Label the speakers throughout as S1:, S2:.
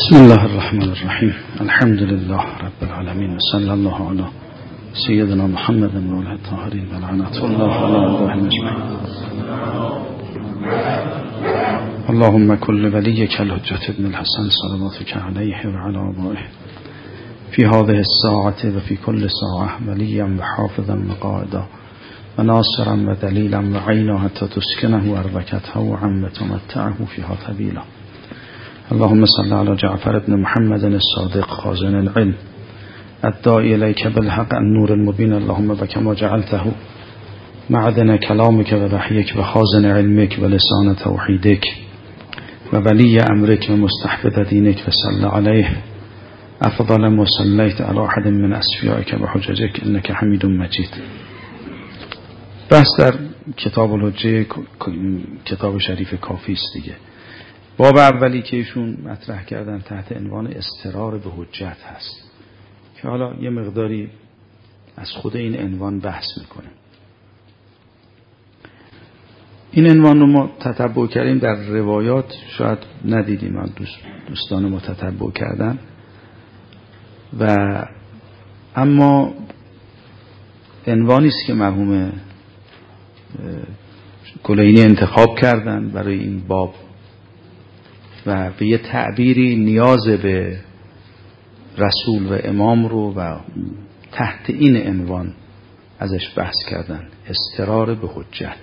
S1: بسم الله الرحمن الرحیم. الحمد لله رب العالمین و صلی الله علی سیدنا محمد و آله الطاهرین و لعنت الله علی اعدائهم اجمعین. اللهم كل وليك الحجة ابن الحسن صلواتك عليه وعلى آبائه في هذه الساعة وفي كل ساعة وليا وحافظا وقائدا وناصرا ودليلا وعينا حتى تسكنه أرضك طوعا وتمتعه فيها طويلا. اللهم صل على جعفر بن محمد الصادق خازن العلم الداعي إليك بالحق النور المبين. اللهم بكما جعلته معدن كلامك ووحيك وخازن علمك ولسان توحيدك وولي أمرك ومستحفظ دينك وصل عليه أفضل ما صليت على أحد من أصفيائك وحججك إنك حميد مجيد. بحث در کتاب الحجه، کتاب شریف کافی است دیگه. باب اولی که ایشون مطرح کردن تحت عنوان استرار به حجت هست که حالا یه مقداری از خود این عنوان بحث میکنیم. این عنوان رو ما تتبع کردیم در روایات، شاید ندیدیم، دوستان ما تتبع کردن و اما عنوانی است که مرحوم کلینی انتخاب کردن برای این باب و به یه تعبیری نیاز به رسول و امام رو و تحت این عنوان ازش بحث کردن، استرار به حجت.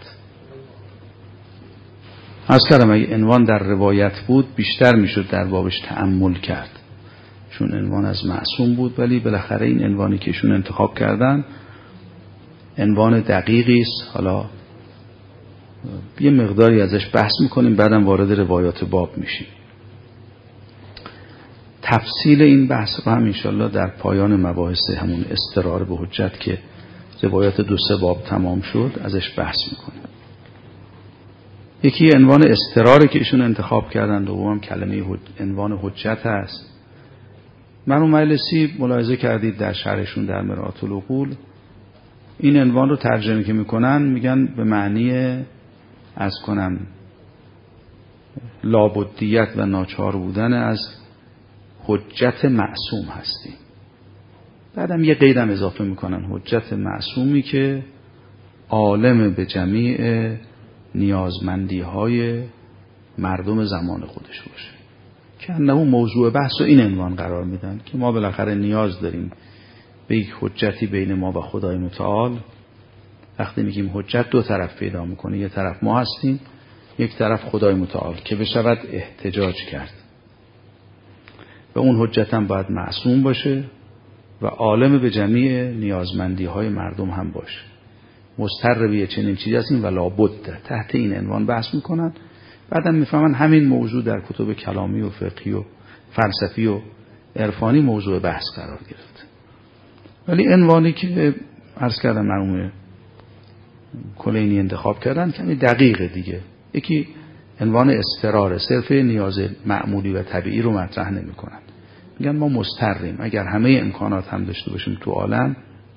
S1: از کردم اگه عنوان در روایت بود بیشتر میشد در بابش تأمل کرد، چون عنوان از معصوم بود، ولی بالاخره این عنوانی که ایشون انتخاب کردن عنوان دقیقی است. حالا یه مقداری ازش بحث میکنیم، بعدم وارد روایات باب میشیم. تفصیل این بحث رو هم انشالله در پایان مباحث همون استرار به حجت که روایات 2-3 باب تمام شد ازش بحث میکنیم. یکی عنوان استراری که ایشون انتخاب کردن، دوم کلمه عنوان حجت هست. مرحوم مجلسی ملاحظه کردید در شرحشون در مرآت العقول این عنوان رو ترجمه که میکنن میگن به معنی از کنم لابدیت و ناچار بودن از حجت معصوم هستیم. بعدم یه قیدم اضافه میکنن، حجت معصومی که عالم به جمیع نیازمندی های مردم زمان خودش باشه، که انه موضوع بحث و این عنوان قرار میدن که ما بالاخره نیاز داریم به یک حجتی بین ما و خدای متعال. وقتی میگیم حجت دو طرف پیدا میکنه، یه طرف ما هستیم، یک طرف خدای متعال که بشود احتجاج کرد و اون حجت هم باید معصوم باشه و عالم به جمیع نیازمندی های مردم هم باشه. مضطر به چنین چیزی هستیم و لابد تحت این عنوان بحث میکنن. بعدم میفهمن همین موضوع در کتب کلامی و فقهی و فلسفی و عرفانی موضوع بحث قرار گرفت. ولی عنوانی که عرض کردم مرحوم کلینی انتخاب کردن کمی دقیقه دیگه. یکی عنوان استراره، صرف نیاز معمولی و طبیعی رو مطرح نمی کنن. میگن ما مضطریم، اگر همه امکانات هم داشته باشیم تو عالم،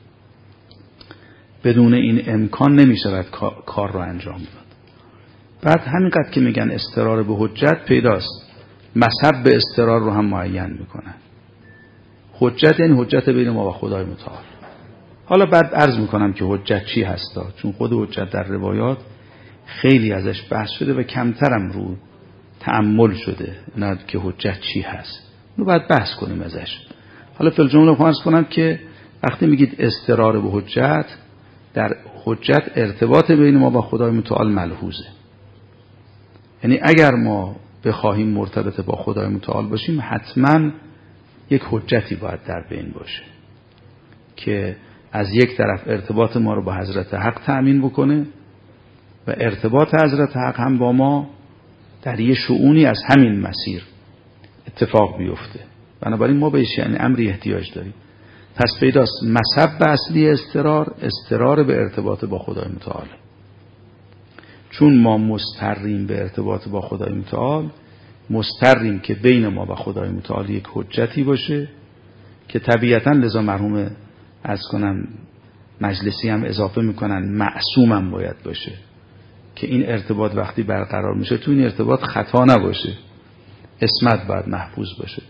S1: بدون این امکان نمیشود کار رو انجام داد. بعد همینقدر که میگن استرار به حجت پیداست، مذهب به استرار رو هم معین میکنن. حجت این حجت بین ما و خدای متعال. حالا بعد عرض میکنم که حجت چی هستا، چون خود حجت در روایات خیلی ازش بحث شده و کمترم رو تأمل شده نه که حجت چی هست. رو بعد بحث کنیم ازش. حالا فی الجمله فرض کنم که وقتی میگید استرار به حجت، در حجت ارتباط بین ما با خدای متعال ملحوظه. یعنی اگر ما بخواهیم مرتبط با خدای متعال باشیم، حتما یک حجتی باید در بین باشه که از یک طرف ارتباط ما رو با حضرت حق تأمین بکنه و ارتباط حضرت حق هم با ما در یه شؤونی از همین مسیر اتفاق بیفته. بنابراین ما بهش یعنی امری احتیاج داریم. پس پیداست مذهب اصلی استرار به ارتباط با خدای متعال. چون ما مضطریم به ارتباط با خدای متعال، مضطریم که بین ما و خدای متعال یک حجتی باشه که طبیعتاً لذا مرحوم از کنم مجلسی هم اضافه میکنن معصوم هم باید باشه که این ارتباط وقتی برقرار میشه تو این ارتباط خطا نباشه، عصمت باید محفوظ باشه.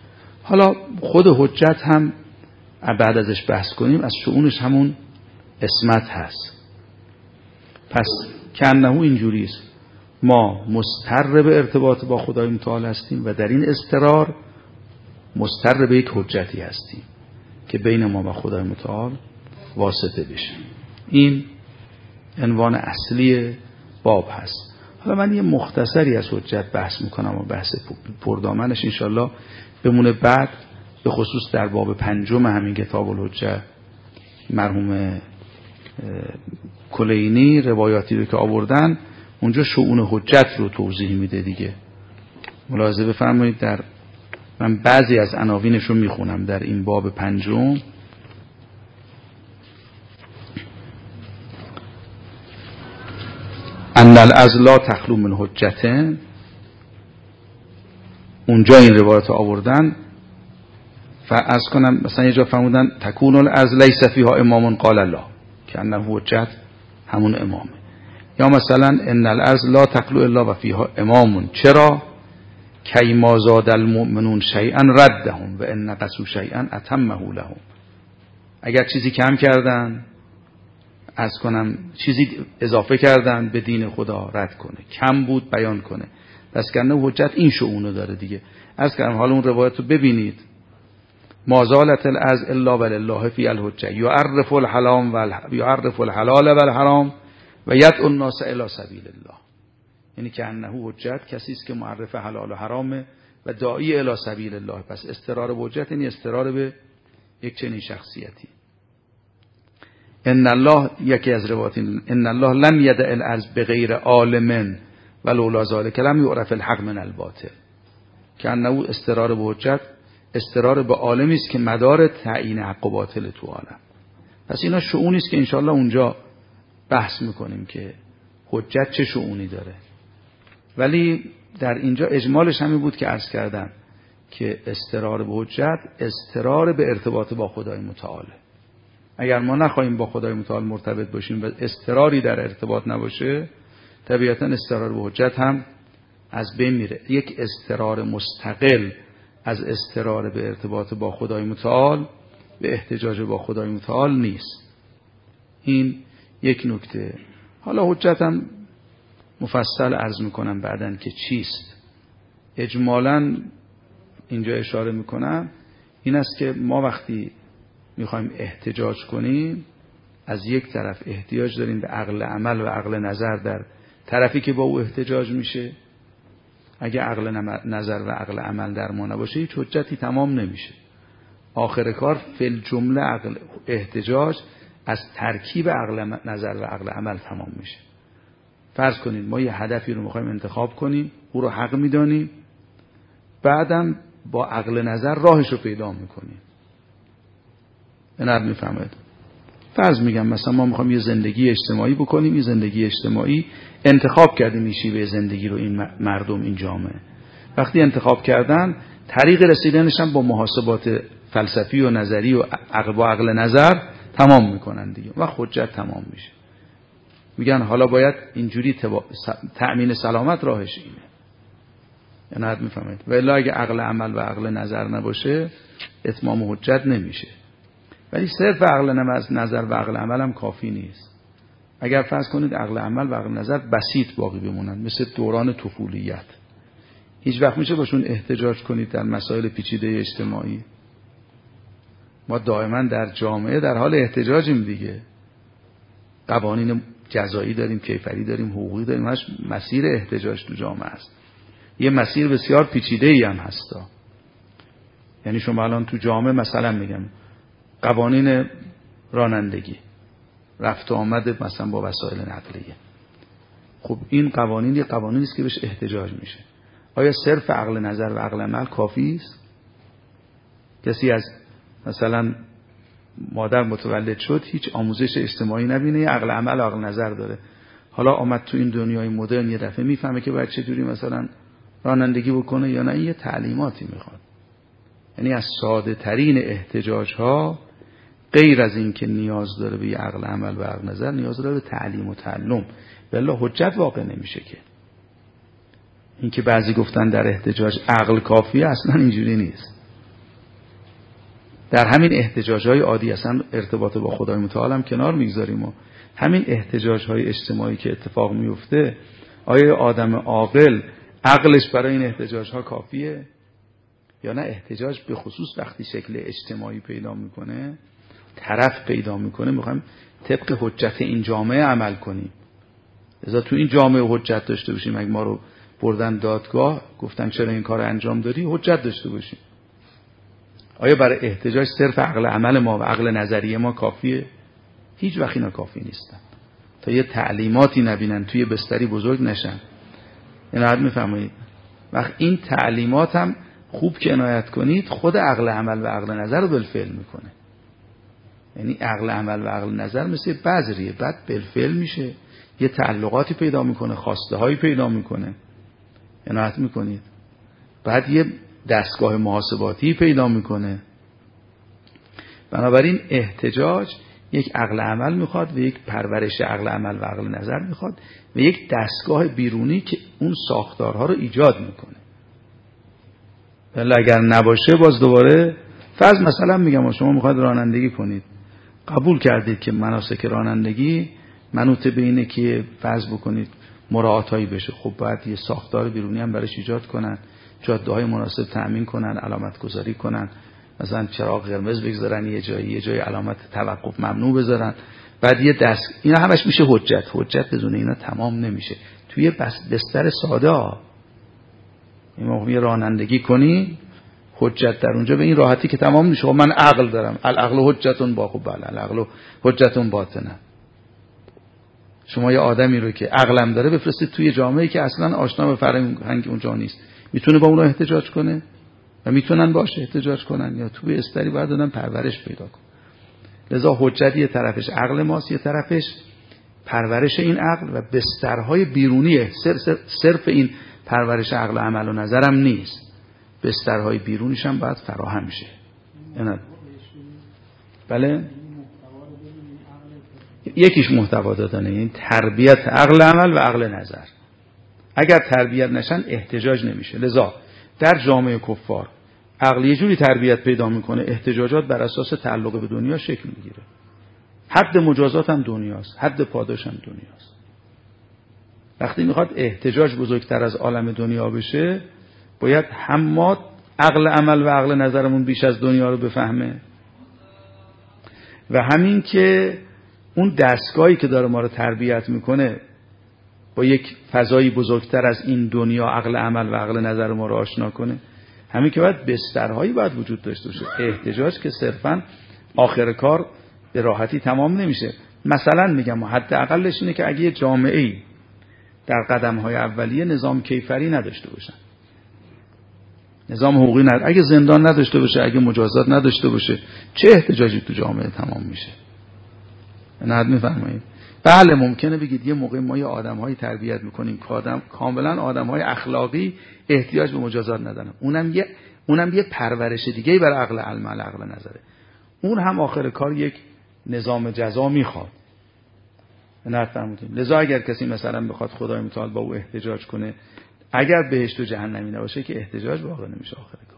S1: حالا خود حجت هم بعد ازش بحث کنیم، از شؤونش همون عصمت هست. پس کنه اینجوری است، ما مضطر به ارتباط با خدای متعال هستیم و در این اضطرار مضطر به یک حجتی هستیم که بین ما و خدای متعال واسطه بشه. این عنوان اصلی باب هست. حالا من یه مختصری از حجت بحث میکنم و بحث پردامنش انشالله بمونه بعد، به خصوص در باب 5 همین کتاب الحجه مرحوم کلینی روایاتی رو که آوردن اونجا شؤون حجت رو توضیح میده دیگه. ملاحظه بفرمایید، در من بعضی از عناوینش رو میخونم در این باب 5. ان العزل تخلو من حجته، اونجا این روایت آوردن. فرض کنم مثلا یه جا فرمودن تکون العزل لیس فیها امام قال الله، که انه حجت همون امامه. یا مثلا ان العزل لا تخلو الا و فیها امام، چرا؟ کی ما زاد المؤمنون شیئا ردهم و ان نقصوا شیئا اتمه لهم. اگر چیزی کم کردن، از کنم چیزی اضافه کردن به دین خدا، رد کنه. کم بود بیان کنه. پس کنه حجت این شؤونو داره دیگه. از کنم حالا اون روایت رو ببینید، ما زالت العزل الا ولله فی الحجه یعرف الحلال والحرام و یدعو الناس الی سبیل الله. یعنی که انه حجت کسی است که معرف حلال و حرامه و داعی الی سبیل الله. پس استرار به حجت یعنی استرار به یک چنین شخصیتی. ان الله، یکی از روایات، ان الله لم یدع العزل بغیر عالم ولولا ذلک لم یعرف الحق من الباطل. که انه استرار به حجت استرار به عالمی است که مدار تعیین حق و باطل تو عالم. پس اینا شؤونی است که انشاءالله اونجا بحث میکنیم که حجت چه شؤونی داره. ولی در اینجا اجمالش همین بود که عرض کردم که استرار به حجت استرار به ارتباط با خدای متعاله. اگر ما نخواهیم با خدای متعال مرتبط باشیم و استراری در ارتباط نباشه، طبیعتا استرار به حجت هم از بین میره. یک استرار مستقل از استرار به ارتباط با خدای متعال به احتجاج با خدای متعال نیست. این یک نکته. حالا حجت هم مفصل عرض میکنم بعدن که چیست. اجمالاً اینجا اشاره میکنم این است که ما وقتی میخوایم احتجاج کنیم، از یک طرف احتیاج داریم به عقل عمل و عقل نظر در طرفی که با او احتجاج میشه. اگه عقل نظر و عقل عمل در ما نباشه هیچ حجتی تمام نمیشه. آخر کار فی الجمله عقل احتجاج از ترکیب عقل نظر و عقل عمل تمام میشه. فرض کنید ما یه هدفی رو میخوایم انتخاب کنیم، او رو حق میدانیم، بعدم با عقل نظر راهش رو پیدا میکنیم. اینو میفهمید؟ فرض میگم مثلا ما میخوایم یه زندگی اجتماعی بکنیم، یه زندگی اجتماعی انتخاب کردیم، این شیوه زندگی رو این مردم این جامعه. وقتی انتخاب کردن، طریق رسیدنش هم با محاسبات فلسفی و نظری و با عقل نظر تمام میکنن دیگه و حجت تمام میشه. میگن حالا باید اینجوری تأمین سلامت راهش اینه. یعنی میفهمید؟ و الا اگه عقل عمل و عقل نظر نباشه اتمام حجت نمیشه. ولی صرف عقل نظر و عقل عمل هم کافی نیست. اگر فرض کنید عقل عمل و عقل نظر بسیط باقی بمونن، مثل دوران طفولیت، هیچ وقت میشه باشون احتجاج کنید در مسائل پیچیده اجتماعی؟ ما دائما در جامعه در حال احتجاجیم دیگه. قوانین جزایی داریم، کیفری داریم، حقوقی داریم، همش مسیر احتجاج تو جامعه است. یه مسیر بسیار پیچیده‌ای هم هستا. یعنی شما الان تو جامعه مثلا میگم قوانین رانندگی، رفت و آمد مثلا با وسایل نقلیه، خب این قوانین یه قوانینی است که بهش احتجاج میشه. آیا صرف عقل نظر و عقل عمل کافی است؟ کسی از مثلا مادر متولد شد هیچ آموزش اجتماعی نبینه، یه عقل عمل و عقل نظر داره، حالا آمد تو این دنیای مدرن یه دفعه میفهمه که باید چجوری مثلا رانندگی بکنه یا نه، این یه تعلیماتی میخواد. یعنی از ساده ترین احتجاج ها غیر از این که نیاز داره به عقل عمل و عقل نظر، نیاز داره به تعلیم و تعلم. والله حجت واقع نمیشه که. این که بعضی گفتن در احتجاج عقل کافیه، اصلا اینجوری نیست. در همین احتجاج‌های عادی، اصلا ارتباط با خدای متعال هم کنار میگذاریم و همین احتجاج‌های اجتماعی که اتفاق میفته، آیا آدم عاقل عقلش برای این احتجاج‌ها کافیه یا نه؟ احتجاج به خصوص وقتی شکل اجتماعی پیدا میکنه، طرف پیدا میکنه، میخوایم طبق حجت این جامعه عمل کنیم. لذا تو این جامعه حجت داشته باشیم. اگه ما رو بردن دادگاه گفتن چرا این کار انجام دادی، حجت داشته باشیم. آیا برای احتجاج صرف عقل عمل ما و عقل نظریه ما کافیه؟ هیچ وقت اینا کافی نیستن. تا یه تعلیماتی نبینن توی بستری بزرگ نشن. عنایت میفرمایید؟ وقت این تعلیمات هم خوب که عنایت کنید خود عقل عمل و عقل نظر رو بالفعل میکنه. یعنی عقل عمل و عقل نظر مثل بذریه، بعد بالفعل میشه، یه تعلقاتی پیدا میکنه، خواسته هایی پیدا میکنه. عنایت میکنید؟ بعد یه دستگاه محاسباتی پیدا میکنه. بنابراین احتجاج یک عقل عمل میخواد و یک پرورش عقل عمل و عقل نظر میخواد و یک دستگاه بیرونی که اون ساختارها رو ایجاد میکنه. ولی اگر نباشه، باز دوباره فرض مثلا میگم شما میخواید رانندگی کنید، قبول کردید که مناسک رانندگی منوط به اینه که فرض بکنید مراعاتایی بشه. خب باید یه ساختار بیرونی هم براش ایجاد کنن، جاده‌های مناسب تأمین کنن، علامت گذاری کنن، مثلا چراغ قرمز بگذارن، یه جای علامت توقف ممنوع بذارن. بعد یه دست، اینا همش میشه حجت بدون اینا تمام نمیشه. توی بستر ساده این موقع رانندگی کنی، حجت در اونجا به این راحتی که تمام میشه. من عقل دارم، العقل حجتون با، خب بله العقل حجتون باطنه. شما یه آدمی رو که عقلم داره بفرستید توی جامعه‌ای که اصلا آشنا به فرهنگ اونجا نیست، میتونه با اون رو احتجاج کنه و میتونن باشه احتجاج کنن، یا توی استری باید دادن پرورش پیدا کن. لذا حجت یه طرفش عقل ماست، یه طرفش پرورش این عقل و بسترهای بیرونیه. صرف این پرورش عقل عمل و نظرم نیست، بسترهای بیرونیش هم باید فراهم شه. بله، یکیش محتوا دادنه، این تربیت عقل عمل و عقل نظر. اگر تربیت نشن احتجاج نمیشه. لذا در جامعه کفار عقل یه جوری تربیت پیدا میکنه، احتجاجات بر اساس تعلق به دنیا شکل میگیره. حد مجازات هم دنیاست، حد پاداش هم دنیاست. وقتی میخواد احتجاج بزرگتر از عالم دنیا بشه، باید هم ما عقل عمل و عقل نظرمون بیش از دنیا رو بفهمه و همین که اون دستگاهی که داره ما رو تربیت میکنه با یک فضایی بزرگتر از این دنیا عقل عمل و عقل نظر ما رو آشنا کنه. همین که باید بسترهایی باید وجود داشته باشه. احتجاج که صرفاً آخر کار به راحتی تمام نمیشه. مثلا میگم حداقلش اینه که اگه یه جامعه‌ای در قدم‌های اولیه نظام کیفری نداشته باشن، نظام حقوقی نداشته، اگه زندان نداشته باشه، اگه مجازات نداشته باشه، چه احتجاجی تو جامعه تمام میشه؟ نه میفرمایید؟ بله ممکنه بگید یه موقع ما یه آدم‌هایی تربیت می‌کنیم که کاملا آدم‌های اخلاقی احتیاج به مجازات ندارن. اونم یه پرورش دیگه‌ای برای عقل عمل عقل نظره. اون هم آخر کار یک نظام جزا میخواد. نه فهمیدیم؟ لذا اگر کسی مثلا بخواد خدای متعال با او احتجاج کنه، اگر بهشت و جهنمی نباشه که احتجاج واقع نمیشه آخر کار.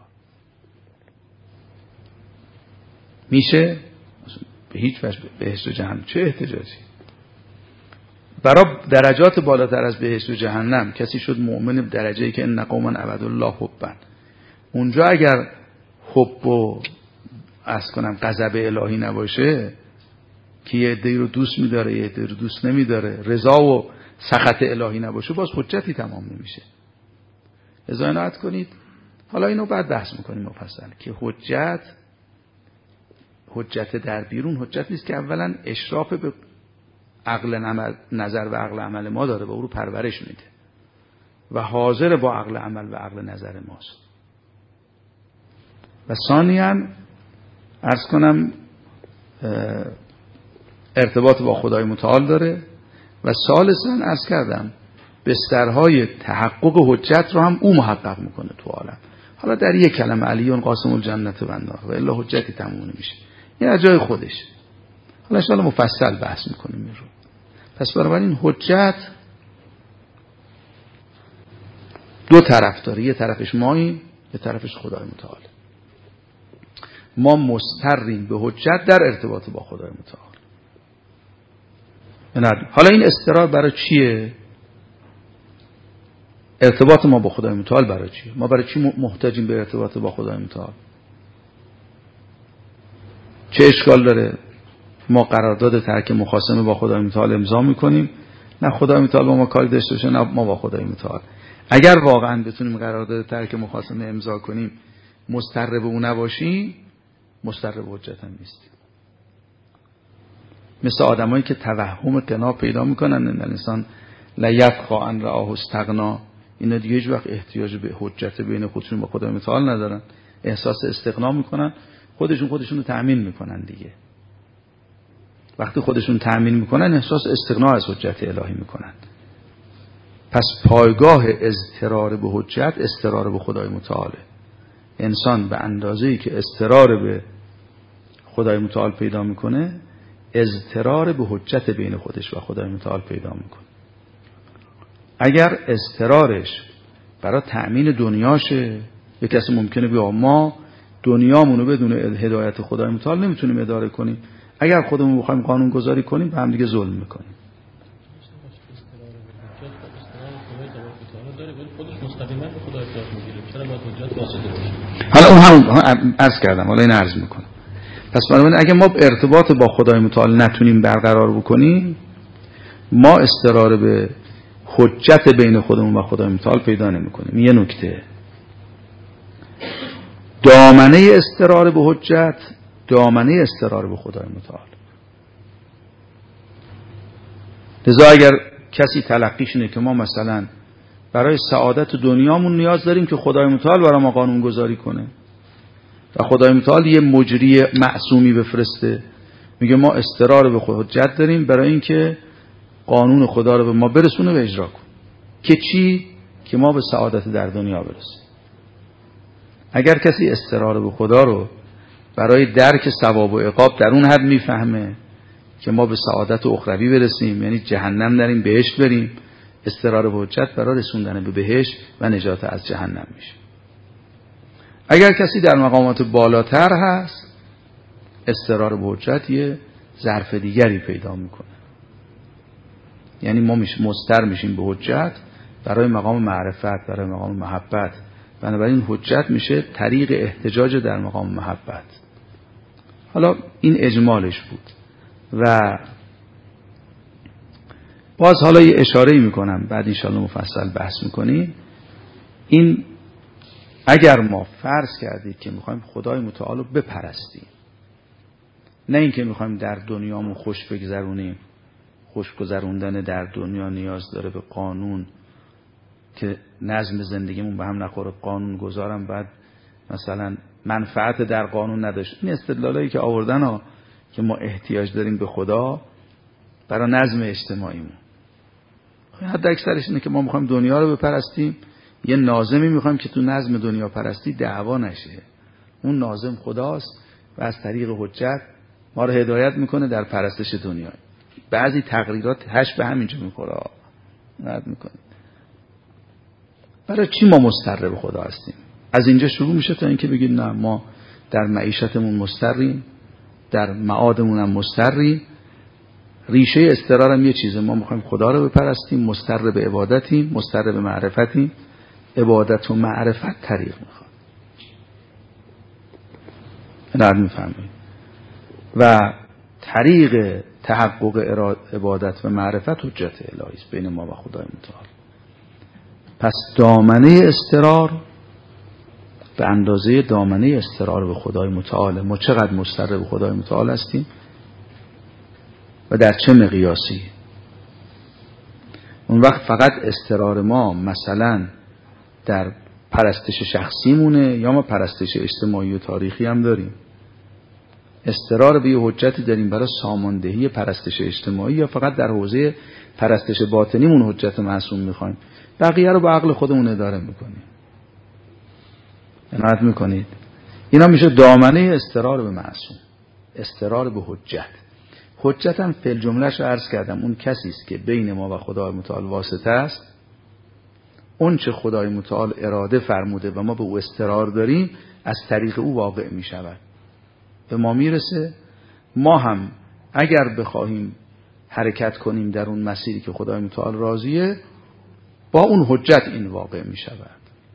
S1: میشه؟ به هیچ وجه بهشت و جهنم چه احتجاجی؟ برای درجات بالاتر از بهشت و جهنم کسی شد مؤمن درجه‌ای که ان قوما عبدالله حبا، اونجا اگر حب و غضب الهی نباشه که یه عده‌ای رو دوست می‌داره یه عده‌ای رو دوست نمی‌داره، رضا و سخط الهی نباشه، باز حجتی تمام نمیشه. لذا عنایت کنید. حالا اینو بعد بحث می‌کنیم مفصل که حجت در بیرون حجت نیست که اولا اشراف به عقل نظر و عقل عمل ما داره و او رو پرورش میده و حاضر با عقل عمل و عقل نظر ماست. و ثانیاً عرض کنم ارتباط با خدای متعال داره و ثالثاً عرض کردم بسترهای تحقق حجت رو هم او محقق میکنه تو عالم. حالا در یک کلمه علیون قاسم الجنة و النار و الا حجتی تموم نمیشه، این از جای خودش. حالا ان شاءالله مفصل بحث میکنیم این رو. پس بنابراین حجت دو طرف داره، یه طرفش ماییم، یه طرفش خدای متعال. ما مضطریم به حجت در ارتباط با خدای متعال. حالا این اضطرار برای چیه؟ ارتباط ما با خدای متعال برای چیه؟ ما برای چی محتاجیم به ارتباط با خدای متعال؟ چه اشکال داره ما قرارداد ترک مخاصمه با خدای متعال امضا میکنیم؟ نه خدای متعال با ما کاری داشته باشه، نه ما با خدای متعال. اگر واقعا بتونیم قرارداد ترک مخاصمه امضا کنیم، مضطر به اون نباشیم، مضطر به حجت هم نیستیم. مثل آدمایی که توهم قنا پیدا میکنن، ان الانسان لا یبقی ان رآه استغنا، اینا دیگه هیچ وقت احتیاج به حجت بین خودشون با خدای متعال ندارن، احساس استغنا میکنن، خودشون رو تأمین میکنن دیگه. وقتی خودشون تأمین میکنن احساس استغنا از حجت الهی میکنن. پس پایگاه اضطرار به حجت اضطرار به خدای متعاله. انسان به اندازه‌ای که اضطرار به خدای متعال پیدا میکنه، اضطرار به حجت بین خودش و خدای متعال پیدا میکنه. اگر اضطرارش برای تأمین دنیاشه، یک کسی ممکنه بگه ما دنیامونو بدون هدایت خدای متعال نمیتونیم اداره کنیم، اگر خودمون بخوایم قانون گذاری کنیم به هم دیگه ظلم میکنیم. حالا اون هم عرض کردم، حالا این عرض میکنم. پس بنابراین اگه ما ارتباط با خدای متعال نتونیم برقرار بکنیم، ما اضطرار به حجت بین خودمون و خدای متعال پیدا نمیکنیم. یه نکته، دامنه اضطرار به حجت دامنه اضطرار به خدای متعال. لذا اگر کسی تلقیش اینه که ما مثلا برای سعادت دنیامون نیاز داریم که خدای متعال برای ما قانون گذاری کنه و خدای متعال یه مجری معصومی بفرسته، میگه ما اضطرار به حجت داریم برای اینکه قانون خدا رو به ما برسونه و اجرا کنه، که چی؟ که ما به سعادت در دنیا برسیم. اگر کسی اضطرار به خدا رو برای درک ثواب و عقاب در اون حد میفهمه که ما به سعادت اخروی برسیم، یعنی جهنم نریم بهشت بریم، اضطرار به حجت برای رسوندن به بهشت و نجات از جهنم میشه. اگر کسی در مقامات بالاتر هست، اضطرار به حجت یه ظرف دیگری پیدا میکنه، یعنی ما مضطر میشیم به حجت برای مقام معرفت، برای مقام محبت. بنابراین حجت میشه طریق احتجاج در مقام محبت. حالا این اجمالش بود و باز حالا یه اشاره‌ای میکنم، بعد انشاءالله مفصل بحث میکنیم. این اگر ما فرض کردید که میخوایم خدای متعال رو بپرستیم، نه اینکه میخوایم در دنیامون خوش بگذرونیم، خوش گذروندن در دنیا نیاز داره به قانون که نظم زندگیمون به هم نخوره، قانون گذارم بعد مثلا منفعت در قانون نداشت. این استدلالایی که آوردن ها که ما احتیاج داریم به خدا برای نظم اجتماعیمون، حد اکثرش اینه که ما میخوایم دنیا رو بپرستیم، یه ناظمی میخوایم که تو نظم دنیا پرستی دعوا نشه. اون ناظم خداست و از طریق حجت ما رو هدایت میکنه در پرستش دنیا. بعضی تقریرات هش به همینجا میخوره، نرد میکنه. برای چی ما مضطر به خدا هستیم؟ از اینجا شروع میشه تا اینکه بگیم نه، ما در معیشتمون مضطریم، در معادمون هم مضطریم. ریشه اضطرارم یه چیزه، ما میخوایم خدا رو بپرستیم، مضطر به عبادتیم، مضطر به معرفتیم. عبادت و معرفت طریق میخواد، نرد میفهمید، و طریق تحقق عبادت و معرفت حجت الهی است بین ما و خدای متعال. پس دامنه اضطرار به اندازه دامنه اضطرار به خدای متعال. ما چقدر مضطر به خدای متعال هستیم و در چه مقیاسی؟ اون وقت فقط اضطرار ما مثلا در پرستش شخصی مونه یا ما پرستش اجتماعی و تاریخی هم داریم؟ اضطرار به یه حجتی داریم برای ساماندهی پرستش اجتماعی یا فقط در حوزه پرستش باطنیمون حجت معصوم میخوایم، بقیه رو با عقل خودمون اداره میکنیم؟ عنایت میکنید؟ اینا میشه دامنه اضطرار به معصوم، اضطرار به حجت. حجت هم فی الجمله‌اش عرض کردم اون کسی است که بین ما و خدای متعال واسطه است. اون چه خدای متعال اراده فرموده و ما به او اضطرار داریم از طریق او واقع می شود. به ما میرسه. ما هم اگر بخواهیم حرکت کنیم در اون مسیری که خدای متعال راضیه، با اون حجت این واقع می شود.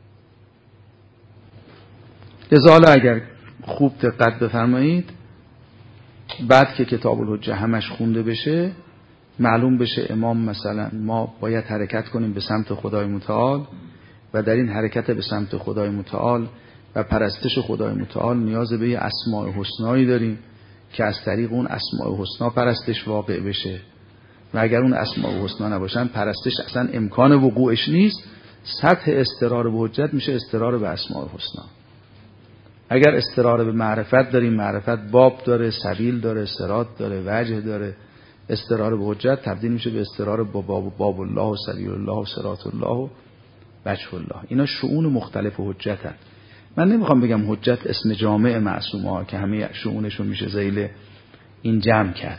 S1: لذا اگر خوب دقت بفرمایید، بعد که کتاب الحجه همش خونده بشه، معلوم بشه امام مثلا ما باید حرکت کنیم به سمت خدای متعال و در این حرکت به سمت خدای متعال و پرستش خدای متعال نیاز به یه اسماء حسنایی داریم که از طریق اون اسماء حسنا پرستش واقع بشه و اگر اون اسماء حسنا نباشن پرستش اصلا امکان وقوعش نیست. سطح استقرار به حجت میشه استقرار به اسماء حسنا. اگر استقرار به معرفت داریم، معرفت باب داره، سبیل داره، صراط داره، وجه داره، استقرار به حجت تبدیل میشه به استقرار با باب الله و سبیل الله و صراط الله و وجه الله. اینا شؤون مختلف حجتن. من نمیخوام بگم حجت اسم جامع معصومه ها که همه شؤونشون میشه ذیل این جمع کرد،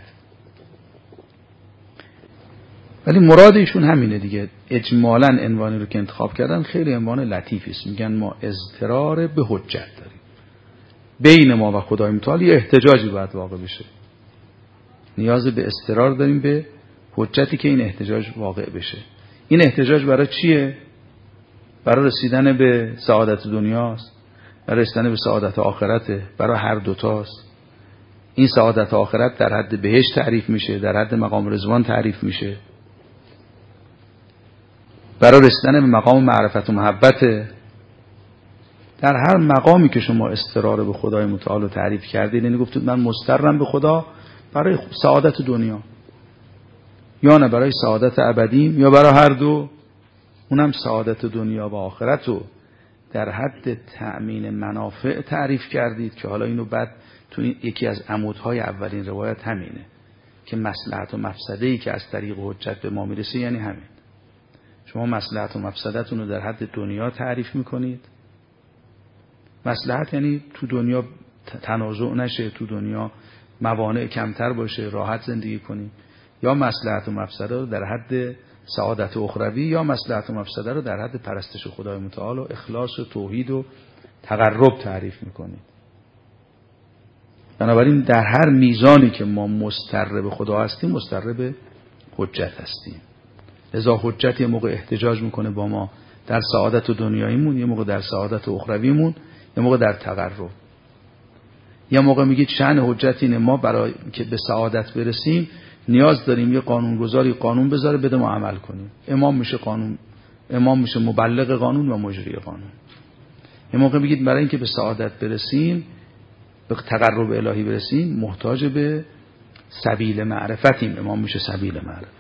S1: ولی مراد ایشون همینه دیگه. اجمالاً عنوانی رو که انتخاب کردن خیلی عنوان لطیفی است. میگن ما اضطرار به حجت داریم، بین ما و خدای متعال یه احتجاجی باید واقع بشه، نیاز به اضطرار داریم به حجتی که این احتجاج واقع بشه. این احتجاج برای چیه؟ برای رسیدن به سعادت دنیاست، برای رسیدن به سعادت آخرته، برای هر دوتاست. این سعادت آخرت در حد بهشت تعریف میشه، در حد مقام رضوان تعریف میشه، برای رسیدن به مقام معرفت و محبت. در هر مقامی که شما استقرار به خدای متعال رو تعریف کردید، یعنی گفتید من مضطرم به خدا برای سعادت دنیا، یا نه برای سعادت ابدیم، یا برای هر دو، اونم سعادت دنیا و آخرت رو در حد تأمین منافع تعریف کردید که حالا اینو بعد تو یکی از عمودهای اولین روایت همینه که مصلحت و مفسده‌ای که از طریق حجت به ما میرسه یعنی همین. شما مصلحت و مفسدتون رو در حد دنیا تعریف میکنید. مصلحت یعنی تو دنیا تنازع نشه، تو دنیا موانع کمتر باشه، راحت زندگی کنیم. یا مصلحت و مفسده رو در حد سعادت اخروی، یا مصلحت و مفسده رو در حد پرستش خدای متعال و اخلاص و توحید و تقرب تعریف میکنید. بنابراین در هر میزانی که ما مضطر به خدا هستیم مضطر به حجت هستیم. لذا حجت یه موقع احتجاج میکنه با ما در سعادت دنیاییمون، یه موقع در سعادت اخرویمون، یه موقع در تقرب. یه موقع میگید شأن حجت اینه ما برای که به سعادت برسیم نیاز داریم یه قانونگذاری قانون بذاره بده ما عمل کنیم. امام میشه قانون، امام میشه مبلغ قانون و مجری قانون. یه موقع میگید برای اینکه به سعادت برسیم، به تقرب الهی برسیم، محتاج به سبیل معرفتیم، امام میشه سبیل معرفت.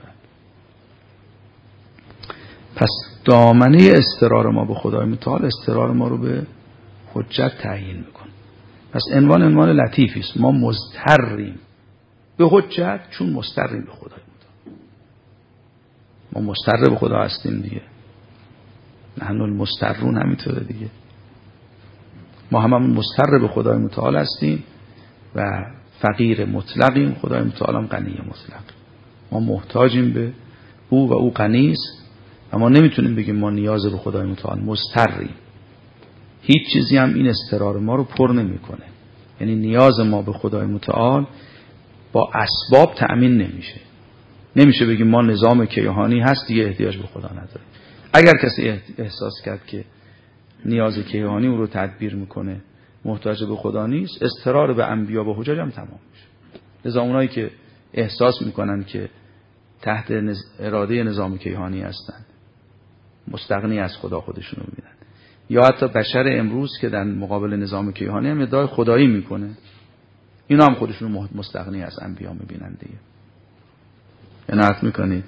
S1: پس دامنه استقرار ما به خدای متعال استقرار ما رو به حجت تعیین میکنه. پس عنوان لطیفی است. ما مضطریم به حجت چون مضطریم به خدای متعال. ما مضطر به خدا هستیم دیگه، نحن المضطرون همینطوره دیگه. ما هممون مضطر به خدای متعال هستیم و فقیر مطلقیم، خدای متعال هم غنی مطلق. ما محتاجیم به او و او غنی است. اما نمیتونیم بگیم ما نیاز به خدای متعال، مضطریم. هیچ چیزی هم این استقرار ما رو پر نمیکنه. یعنی نیاز ما به خدای متعال با اسباب تأمین نمیشه. نمیشه بگیم ما نظام کیهانی هست دیگه احتیاج به خدا نداره. اگر کسی احساس کرد که نیاز کیهانی او رو تدبیر میکنه، محتاج به خدا نیست، استقرار به انبیا و حجج هم تمام میشه. لذا اونایی که احساس میکنن که تحت اراده نظام کیهانی هستن، مستغنی از خدا خودشون رو میبینن، یا حتی بشر امروز که در مقابل نظام کیهانی هم ادعای خدایی میکنه، اینا هم خودشون رو مستغنی از انبیا میبینن دیگه. عنایت میکنید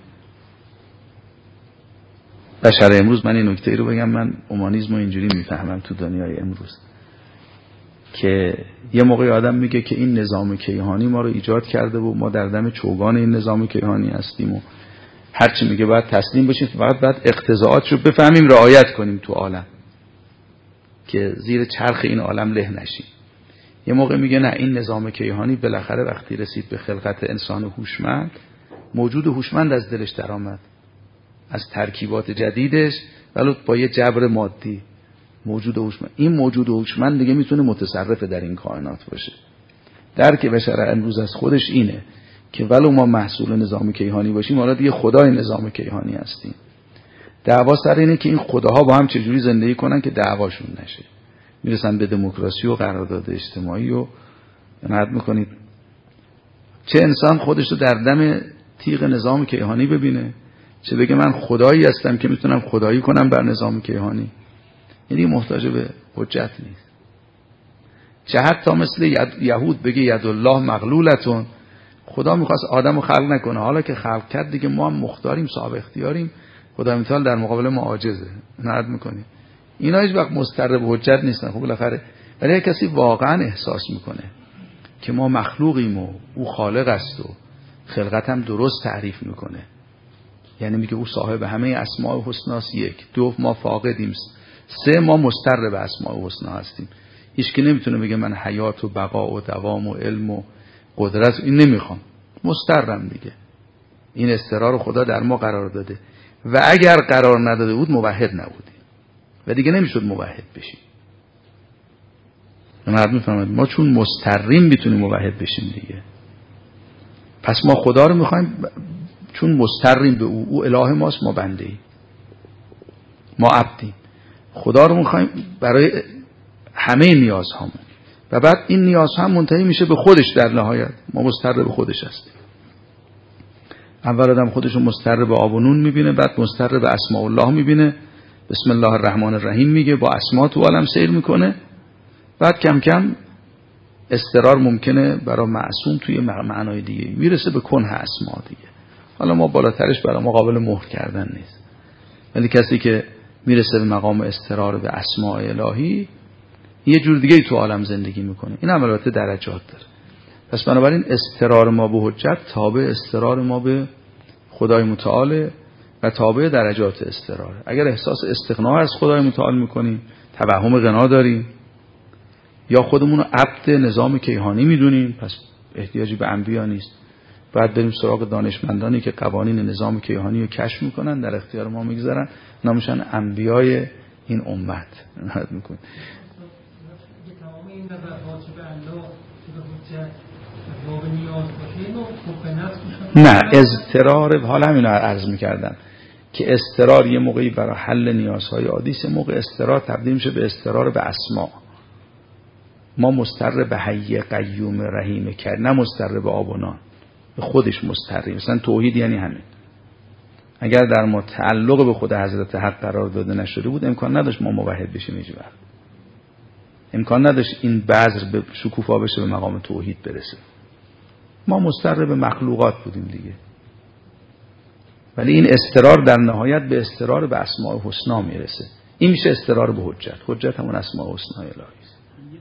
S1: بشر امروز، من این نکته رو بگم، من اومانیسم رو اینجوری میفهمم تو دنیای امروز که یه موقع آدم میگه که این نظام کیهانی ما رو ایجاد کرده و ما در دم چوگان این نظام کیهانی هستیم و هرچی میگه باید تسلیم بشیم، فقط باید اقتضاعاتش رو بفهمیم، رعایت کنیم تو عالم که زیر چرخ این عالم له نشیم. یه موقع میگه نه، این نظام کیهانی بالاخره وقتی رسید به خلقت انسان هوشمند، موجود هوشمند از دلش در آمد، از ترکیبات جدیدش، ولی با یه جبر مادی موجود هوشمند. این موجود هوشمند دیگه میتونه متصرف در این کائنات باشه. درک بشر امروز از خودش اینه که ولو ما محصول نظام کیهانی باشیم حالا دیگه خدای نظام کیهانی هستیم. دعوا سر اینه که این خداها با هم چجوری زندگی کنن که دعواشون نشه. میرسن به دموکراسی و قرارداد اجتماعی و نهاد میکنید چه انسان خودش رو در دم تیغ نظام کیهانی ببینه، چه بگه من خدایی هستم که میتونم خدایی کنم بر نظام کیهانی. یعنی محتاج به حجت نیست. چه حتی مثل یهود بگه یدالله مغلولتون، خدا میخواست آدم رو خلق نکنه، حالا که خلق کرد دیگه ما هم مختاریم، صاحب اختیاریم، خدا متعال در مقابل ما عاجزه. نهاد میکنه اینا هیچ وقت مستر به حجت نیستن. خب بالاخره ولی اگه کسی واقعا احساس میکنه که ما مخلوقیم و او خالق است و خلقت هم درست تعریف میکنه، یعنی میگه او صاحب همه اسماء الحسناست، 1، 2 ما فاقدیم، 3 ما مستر به اسماء الحسنا هستیم. هیچ کی نمیتونه بگه من حیات و بقا و دوام و علم و قدرت این نمیخوام، مسترم دیگه. این استقرار خدا در ما قرار داده و اگر قرار نداده بود موحد نبودیم و دیگه نمیشد موحد بشیم. من میفهمم ما چون مستریم میتونیم موحد بشیم دیگه. پس ما خدا رو میخوایم چون مستریم به او اله ماست، ما بنده ایم، ما عبدیم. خدا رو میخوایم برای همه نیازهامون و بعد این نیازها هم منتهی میشه به خودش. در نهایت ما مستر به خودش هستیم. اول آدم خودش رو مستر به آب و نون میبینه، بعد مستر به اسماء الله میبینه، بسم الله الرحمن الرحیم میگه، با اسما تو عالم سیر میکنه، بعد کم کم استقرار ممکنه برای معصوم توی معنای دیگه میرسه به کنه اسما دیگه. حالا ما بالاترش برای ما قابل مهر کردن نیست، ولی کسی که میرسه به مقام استقرار به اسماء الهی یه جور دیگه تو عالم زندگی میکنه. این هم البته درجات داره. پس بنابراین استقرار ما به حجت تابع استقرار ما به خدای متعال و تابع درجات استقرار. اگر احساس استغنا از خدای متعال میکنیم، توهم غنا داریم، یا خودمون رو عبد نظام کیهانی میدونیم، پس احتیاجی به انبیا نیست. باید بریم سراغ دانشمندانی که قوانین نظام کیهانی رو کشف میکنن، در اختیار ما میگذارن، نامشن انبیای این امت. نهاد میکنن
S2: تمام این نظرات به الله به حجت باب نیاز باشه اینو خوب نفس
S1: نه اضطرار. حالا همین رو عرض میکردم که اضطرار یه موقعی برای حل نیازهای عادی است، موقع اضطرار تبدیل میشه به اضطرار به اسما. ما مستر به حی قیوم رحیم کرد، نه مستر به آب و نان، به خودش مستریم. مثلا توحید یعنی همین. اگر در ما تعلق به خود حضرت حق قرار داده نشده بود امکان نداشت ما موحد بشیم. هیچ وقت امکان نداشت این بذر به شکوفا بشه به مقام توحید برسه. ما مستر به مخلوقات بودیم دیگه. ولی این استقرار در نهایت به استقرار به اسماء الحسنا میرسه. این میشه استقرار به حجت. حجت همون اسماء الحسنا الهی است.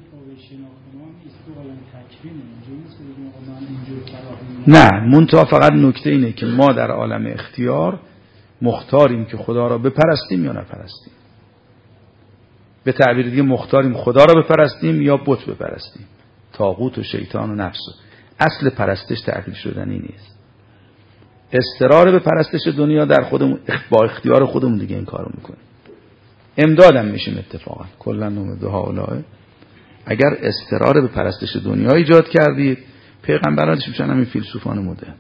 S1: نه منتها فقط نکته اینه که ما در عالم اختیار مختاریم که خدا را بپرستیم یا نپرستیم. به تعبیر دیگه مختاریم خدا را بپرستیم یا بت بپرستیم، طاغوت و شیطان و نفس. اصل پرستش تعطیل شدنی نیست. استقرار به پرستش دنیا در خودمون با اختیار خودمون دیگه این کارو میکنیم. امدادم میشیم اتفاقا. کلا نوم دو هؤلاء. اگر استقرار به پرستش دنیا ایجاد کردید، پیغمبرانش میشن همین فیلسوفان مدرن.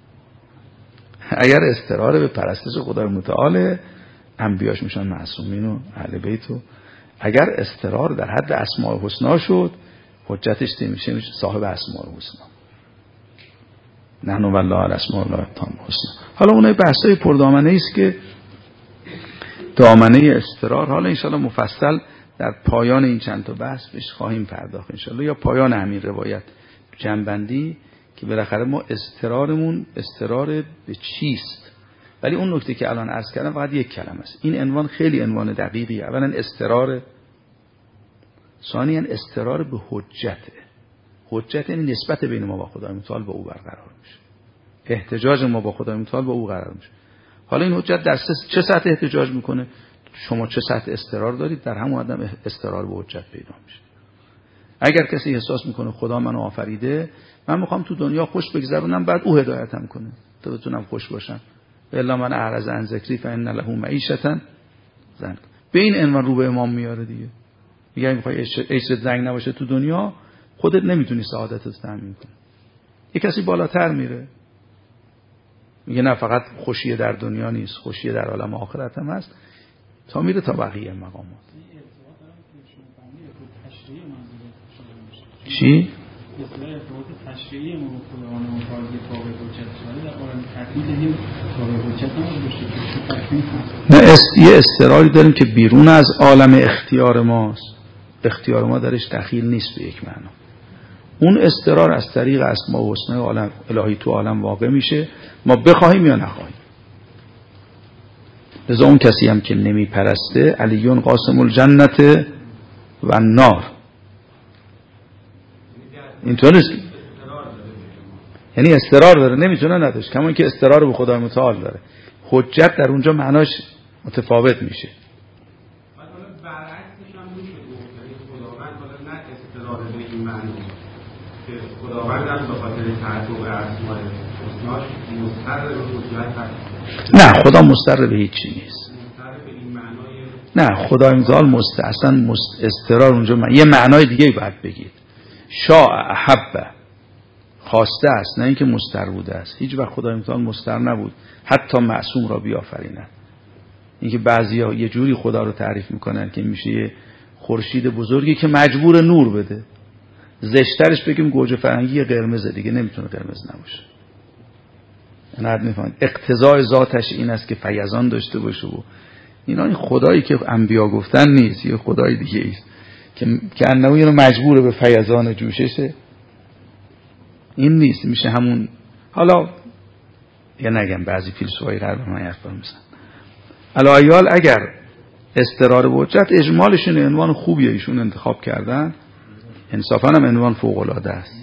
S1: اگر استقرار به پرستش خدای متعال، انبیاش میشن معصومین و اهل بیت. و اگر استقرار در حد اسماء الحسنا شد، حجتش میشه صاحب اسماء الحسنا. نحن والله الاسماء التام الحسنا. حالا اونای بحثای پردامنه است که دامنه استقرار، حالا انشالله مفصل در پایان این چند تا بحث بهش خواهیم پرداخت انشالله، یا پایان همین روایت جنبندی که بالاخره ما استقرارمون استقرار به چیست. ولی اون نکته که الان عرض کردم فقط یک کلمه است. این عنوان خیلی عنوان دقیقیه. اولا استقرار، ثانیاً استقرار به حجته. حجت یعنی نسبت بین ما با خدای متعال به او برقرار میشه، احتجاج ما با خدای متعال به او قرار میشه. حالا این حجت در چه سطح احتجاج میکنه؟ شما چه سطح استقرار دارید، در همون آدم استقرار به حجت پیدا میشه. اگر کسی احساس میکنه خدا منو آفریده، من میخوام تو دنیا خوش بگذرونم، بعد او هدایتم کنه تا بتونم خوش باشم. الا من اعرض عن ذکری فان له معیشة ضنکا. به این عنوان رو به امام میاره دیگه. میگه میخوای عیشت زنگ نباشه تو دنیا، خودت نمیتونی سعادتت رو تامین کنی. یه کسی بالاتر میره میگه نه فقط خوشی در دنیا نیست، خوشی در عالم آخرت هم هست، تا میره تا بقیه مقامات. چی؟ نه یه استقراری داریم که بیرون از عالم اختیار ماست، اختیار ما درش دخیل نیست به یک معنا. اون استقرار از طریق اسماء و حسنا عالم الهی تو عالم واقع میشه، ما بخواهیم یا نخواهیم. لذا اون کسی هم که نمی پرسته علیون قاسم الجنت و النار، اینطور نیست، یعنی استقرار داره نمیتونه نداشت، کما اینکه استقرار به خدای متعال داره. حجت در اونجا معناش متفاوت میشه.
S3: برعکسش هم میشه گفت خداوند حالا نه استقرار به این معنی که خداوند هم به خاطر تعدد اسماء حسناش مستقر به حجت هست.
S1: نه خدا مستقر به هیچی نیست. نه خدای متعال اصلا استقرار اونجا یه معنای دیگه باید بگید. شاء احب خواسته است، نه اینکه مستقر بوده است. هیچ وقت خدای متعال مستقر نبود حتی معصوم را بیافریند. اینکه بعضیا یه جوری خدا رو تعریف میکنن که میشه یه خورشید بزرگی که مجبور نور بده، زشترش بگیم گوجه فرنگی قرمز دیگه نمیتونه قرمز نباشه. نه میفهمید اقتضای ذاتش این است که فیضان داشته باشه و اینا. این خدایی که انبیا گفتن نیست، یه خدای دیگه است که انه اینو مجبور به فیضان جوششه. این نیست، میشه همون. حالا یا نگم بعضی فیلسوفای غرب من حرفا میزنن. علایال اگر استقرار به حجت اجمالشون عنوان خوبیه ایشون انتخاب کردن، انصافا هم عنوان فوق العاده است.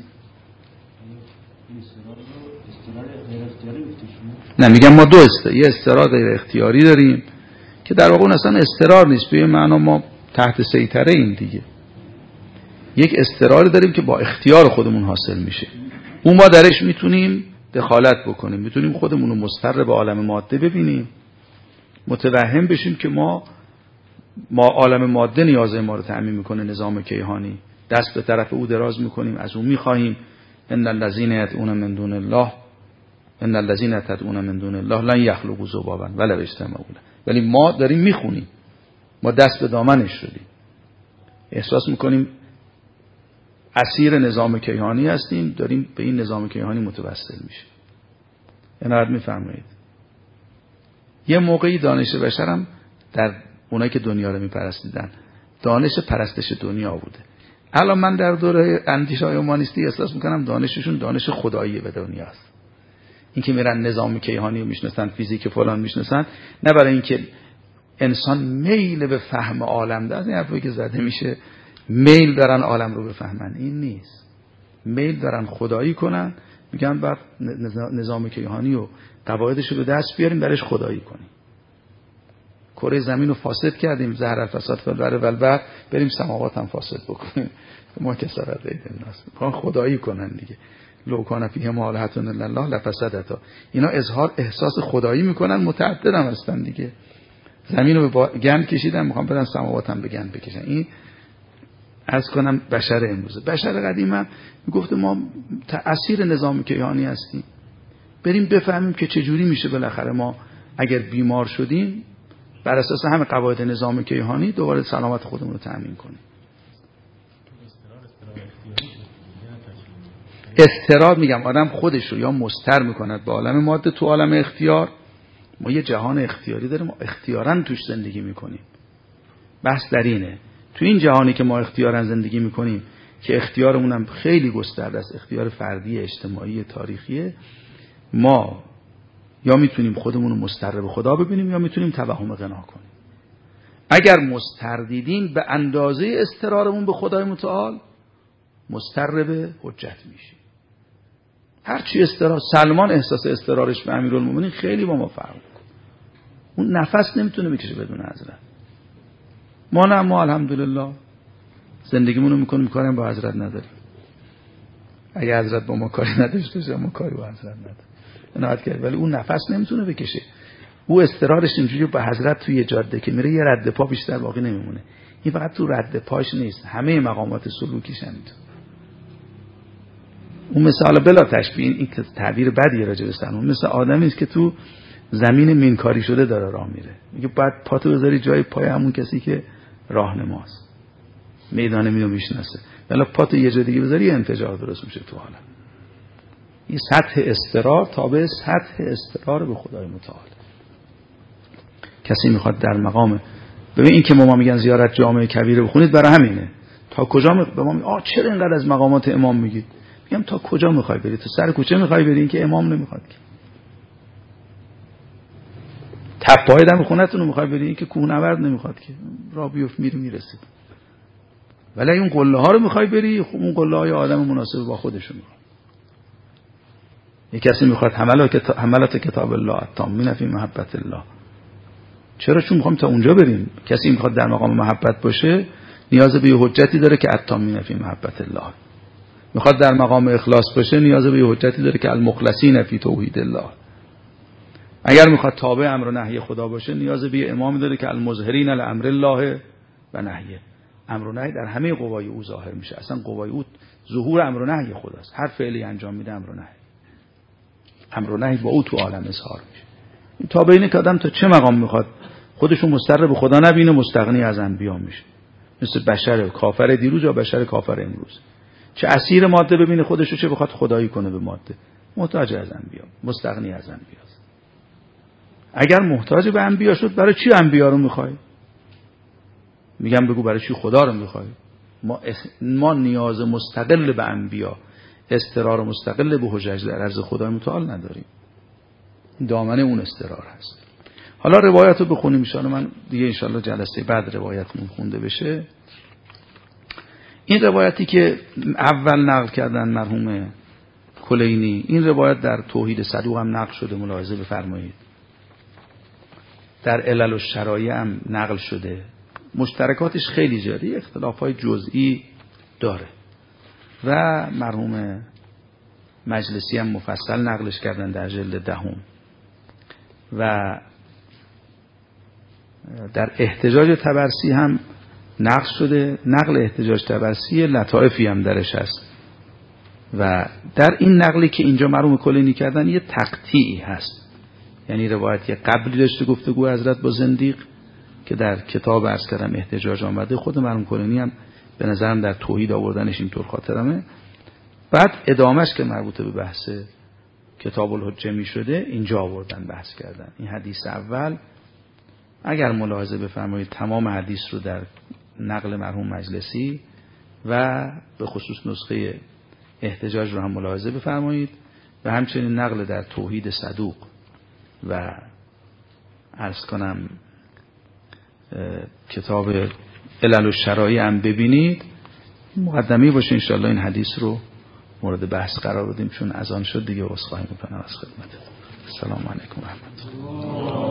S1: نه میگم ما دو یه استقرار غیر اختیاری داریم که در واقع اون اصلا استقرار نیست، به معنا ما تحت سیطره این دیگه. یک استقرار داریم که با اختیار خودمون حاصل میشه، اون ما درش میتونیم دخالت بکنیم، میتونیم خودمون رو مستقر به عالم ماده ببینیم، متوهم بشیم که ما عالم ماده نیازه ما رو تأمین میکنه، نظام کیهانی، دست به طرف او دراز میکنیم، از اون میخواهیم ان الذین یدعون من دون الله ان الذین تدعون من دون الله لن یخلقوا ذبابا ولو اجتمعوا له. ولی ما داریم میخونیم، ما دست به دامنش شدیم، احساس میکنیم اسیر نظام کیهانی هستیم، داریم به این نظام کیهانی متوسل میشیم. اینقدر میفرمایید. یه موقعی دانش بشرم در اونایی که دنیا رو میپرستیدن دانش پرستش دنیا بوده. الان من در دوره اندیشه‌های اومانیستی احساس میکنم دانششون دانش خدایی به دنیاست. این که میرن نظام کیهانی رو میشناسن، فیزیک فلان میشناسن، نه برای اینکه انسان میل به فهم عالم داره، این حرفی که زده میشه میل دارن عالم رو بفهمن، این نیست. میل دارن خدایی کنن، میگن بعد نظام کیهانی و قواعدش رو به دست بیاریم درش خدایی کنیم. کره زمین رو فاسد کردیم، زهر الفساد فی البر و البحر، بریم سماوات هم فاسد بکنیم. ما کسرت دید الناس میخوان خدایی کنن دیگه. لو کان فیهما آلهة الا الله لفسدتا. اینا اظهار احساس خدایی میکنن، متعدد هم هستن دیگه. زمین رو به گند کشیدن، میخوان برن سماوات هم به گند بکشن. این از کنم بشر امروزه. بشر قدیم هم میگفته ما تأثیر نظام کیهانی هستیم، بریم بفهمیم که چجوری میشه بالاخره ما اگر بیمار شدیم بر اساس همه قواعد نظام کیهانی دوباره سلامت خودمون رو تأمین کنیم. استقرار میگم آدم خودش رو یا مستر میکند به عالم ماده تو عالم اختیار. ما یه جهان اختیاری داریم، ما اختیاراً توش زندگی میکنیم. بحث در اینه تو این جهانی که ما اختیاراً زندگی میکنیم که اختیارمون هم خیلی گسترده است، اختیار فردی، اجتماعی، تاریخیه، ما یا میتونیم خودمون رو مستر به خدا ببینیم یا میتونیم توهم غنا کنیم. اگر مستر دیدیم به اندازه استقرارمون به خدای متعال مستر به حجت میشیم. هرچی استقرار، سلمان احساس استقرارش به امیرالمومنین خیلی با ما فرق میکنه. اون نفس نمیتونه بکشه بدون حضرت. ما نه، ما الحمدلله زندگیمون رو میکنیم، کاریم با حضرت نداریم. اگه حضرت با ما کاری نداشته باشه ما کاری با حضرت نداریم. ولی اون نفس نمیتونه بکشه. او استقرارش اینجوری با حضرت توی جاده که میره یه رد پا بیشتر باقی نمیمونه. این فقط تو رد پاش نیست، همه مقامات سلوکیش همینطور. اون مثل حالا بلا تشبیه، این که تعبیر بدی راجع به سنون، مثل آدمی است که تو زمین مینکاری شده داره راه میره، میگه بعد پاتو بذاری جای پای همون کسی که راهنماست، میدان میو میشناسه، ولی پاتو یه جای دیگه بذاری انفجار درست میشه تو حالا. این سطح اضطرار تابع سطح اضطرار به خدای متعال. کسی میخواد در مقام، ببین این که ما میگن زیارت جامع کبیره بخونید برای همینه. تا کجا به ما میگن چرا اینقدر از مقامات امام میگید؟ میگم تا کجا میخوای بری؟ تو سر کوچه میخوای بری؟ این که امام نمیخواد که. تپه‌های دم خونتون رو میخوای بری؟ این که کوهنورد نمیخواد که، راه بیفت میری میرسی. ولی اون قله ها رو میخوای بری، خب اون قله های آدم مناسب با خودشون میخواد. یک کسی میخواد حملات کتاب الله التامین فی محبت الله. چرا؟ چون میخوام تا اونجا بریم. کسی میخواد در مقام محبت باشه نیاز به یه حجتی داره که التامین فی محبت الله. میخواد در مقام اخلاص باشه نیاز به یه حجتی داره که المخلصین فی توحید الله. اگر میخواد تابع امر و نهی خدا باشه نیاز به یه امامی داره که المظهرین لامر الله و نهیه. امر و نهی در همه قوای او ظاهر میشه. اصلا قوای او ظهور امر و نهی خداست. هر فعلی انجام میده امر و نهی. امر و نهی با او تو عالم اظهار میشه. این تابع اینه که آدم تا چه مقام میخواد خودشو مستقر به خدا نبینه، مستغنی از انبیا میشه. مثل بشر کافر دیروز یا بشر کافر امروز. چه اسیر ماده ببینه خودشو، چه بخواد خدایی کنه به ماده، محتاج از انبیا، مستغنی از انبیاست. اگر محتاج به انبیا شد برای چی انبیا رو میخوای؟ میگم بگو برای چی خدا رو میخوای؟ ما نیاز مستقل به انبیا، اضطرار مستقل به حجج در عرض خدای متعال نداریم. دامنه اون اضطرار هست. حالا روایت رو بخونیم ان شاءالله. من دیگه ان شاءالله جلسه بعد روایتمون خونده بشه. این روایتی که اول نقل کردن مرحوم کلینی، این روایت در توحید صدوق هم نقل شده، ملاحظه بفرمایید. در علل و شرایع هم نقل شده. مشترکاتش خیلی زیاده، اختلافات جزئی داره و مرحوم مجلسی هم مفصل نقلش کردن در جلد 10 و در احتجاج طبرسی هم نقل شده. نقل احتجاج طبرسی لطائفی هم درش هست و در این نقلی که اینجا مرحوم کلینی کردن یه تقطیعی هست، یعنی روایتی قبلی داشته گفتگو حضرت با زندیق که در کتاب عرض کردم احتجاج آمده، خود مرحوم کلینی هم به نظرم در توحید آوردنش اینطور خاطرمه. بعد ادامهش که مربوط به بحث کتاب الحجه می شده اینجا آوردن بحث کردن. این حدیث اول اگر ملاحظه بفرمایید تمام حدیث رو در نقل مرحوم مجلسی و به خصوص نسخه احتجاج رو هم ملاحظه بفرمایید و همچنین نقل در توحید صدوق و عرض کنم کتاب علل و شرایع هم ببینید. مقدمه باشه انشاءالله این حدیث رو مورد بحث قرار بدیم، چون اذان شد دیگه عذرخواهی میکنم از خدمت. السلام علیکم و رحمت الله.